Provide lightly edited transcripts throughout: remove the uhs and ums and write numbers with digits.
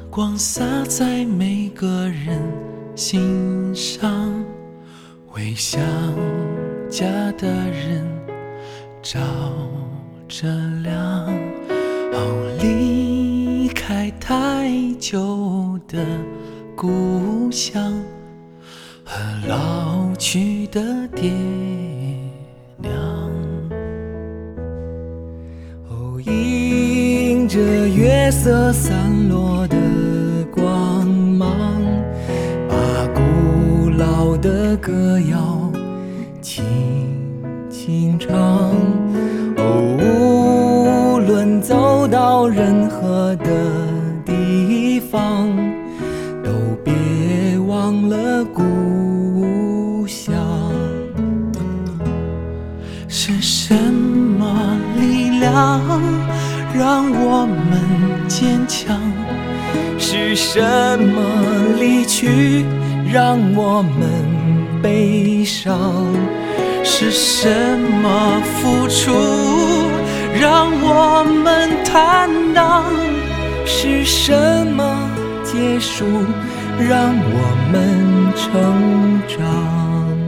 光洒在每个人心上，为想家的人照着亮。离开太久的故乡和老去的爹娘， 迎着月色散落的光芒，把古老的歌谣轻轻唱。无论走到任何的地方，都别忘了故乡。 是什么力量让我们坚强？ 是什么离去让我们悲伤？ 是什么付出让我们坦荡？ 是什么结束让我们成长？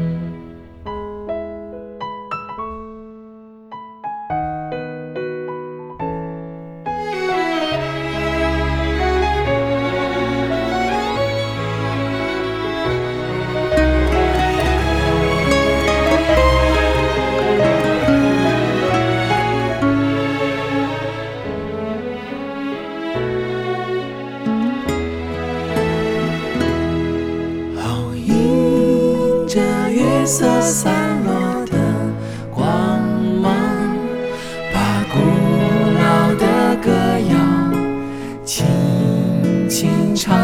着月色散落的光芒，把古老的歌谣轻轻唱。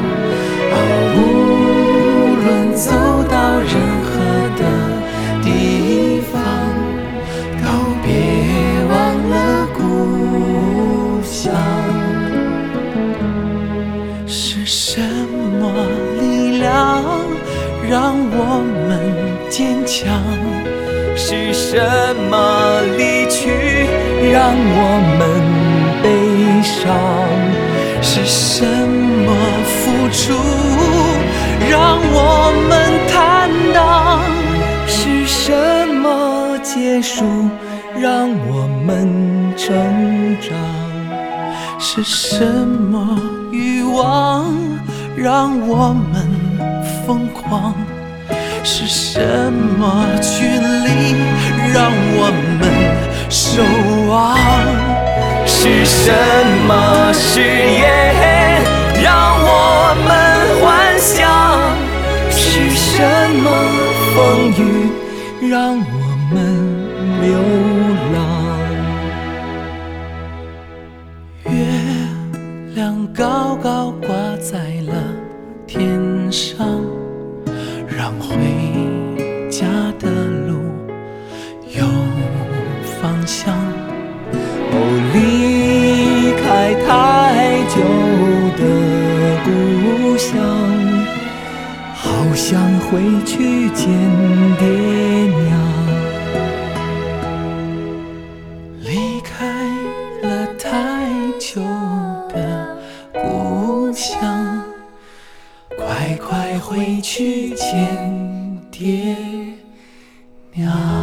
无论走到任何的地方，都别忘了故乡。是什么力量让我们坚强？ 是什么离去让我们悲伤？ 是什么付出让我们坦荡？ 是什么结束让我们成长？ 是什么欲望让我们疯狂？是什么距离让我们守望？ 是什么誓言让我们幻想？是什么风雨让我们流浪？月亮高高挂在了天上，让回家的路有方向。 离开太久的故乡，好想回去见爹娘。 离开了太久的故乡，快快回去见爹娘。